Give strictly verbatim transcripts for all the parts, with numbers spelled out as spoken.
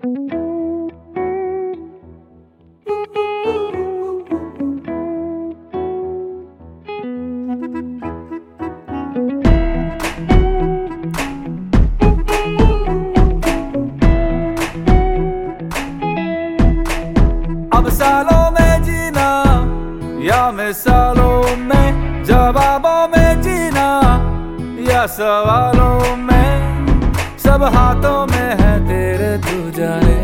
अब सालों में जीना या मिसालों में, जवाबों में जीना या सवालों में, सब हाथों में है तेरे, तू जाने।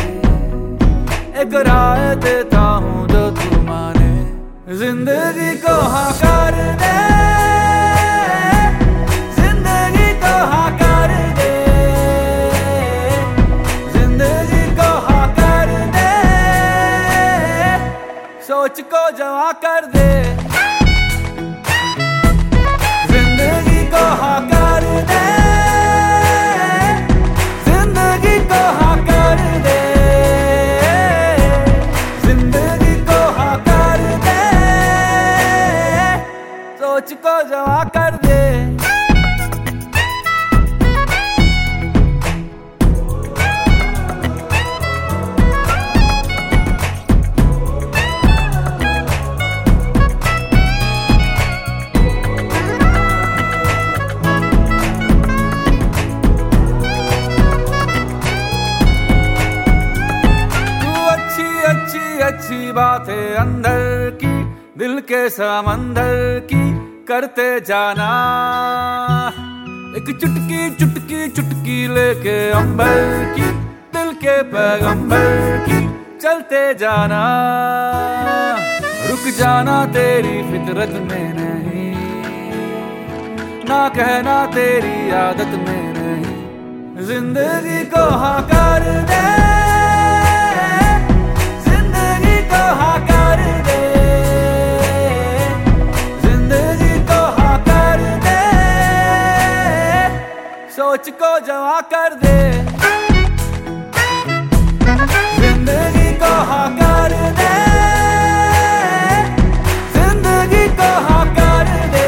एक राय देता हूँ जो तू माने, जिंदगी को हाँ कर दे, जिंदगी को हाँ कर दे, जिंदगी को हाँ कर दे, सोच को जवा कर दे। जिंदगी को हाँ कर दे, जिंदगी को हाँ कर दे, जिंदगी को हाँ कर दे, सोच को जवा कर दे। अच्छी बातें अंदर की, दिल के समंदर की करते जाना, एक चुटकी चुटकी चुटकी लेके अंबर की, दिल के पैगंबर की चलते जाना। रुक जाना तेरी फितरत में नहीं, ना कहना तेरी आदत में नहीं, जिंदगी को हाँ कर दे, सोच को जवा कर दे। जिंदगी को हाँ कर दे, जिंदगी को हाँ कर दे,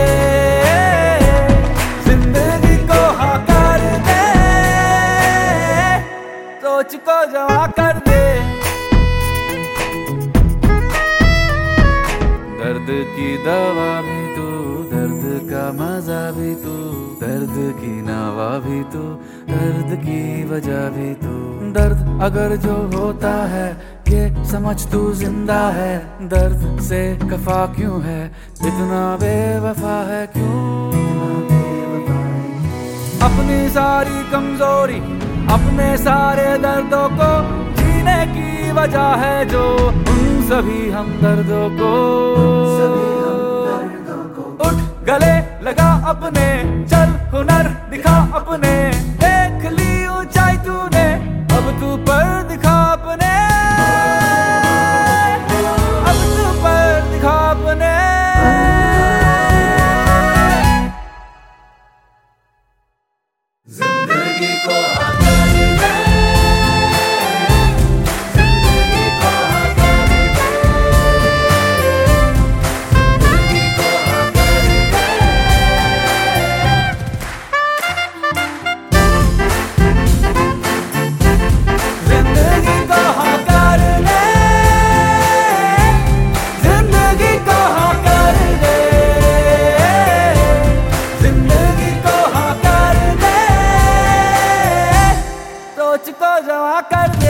जिंदगी को हाँ कर दे, सोच को जवा कर दे। दर्द की दवा भी तू, दर्द का मजा भी तू, दर्द की नावा भी तू, दर्द की वजह भी तू। दर्द अगर जो होता है ये समझ तू जिंदा है, दर्द से कफा क्यों है, इतना बेवफा है क्यों। अपनी सारी कमजोरी, अपने सारे दर्दों को जीने की वजह है जो, उन सभी हमदर्दों को उठ गले लगा अपने, चल हुनर दिखा अपने, देख ली ऊंचाई तूने, अब तू पर दिखा अपने, अब तू पर दिखा अपने। जिंदगी को हाँ कर दे, जिंदगी को हाँ कर दे, जिंदगी को हाँ कर दे, जिंदगी को हाँ कर दे, जिंदगी को हाँ कर दे, जिंदगी को हाँ कर दे, सोच को जवा कर दे।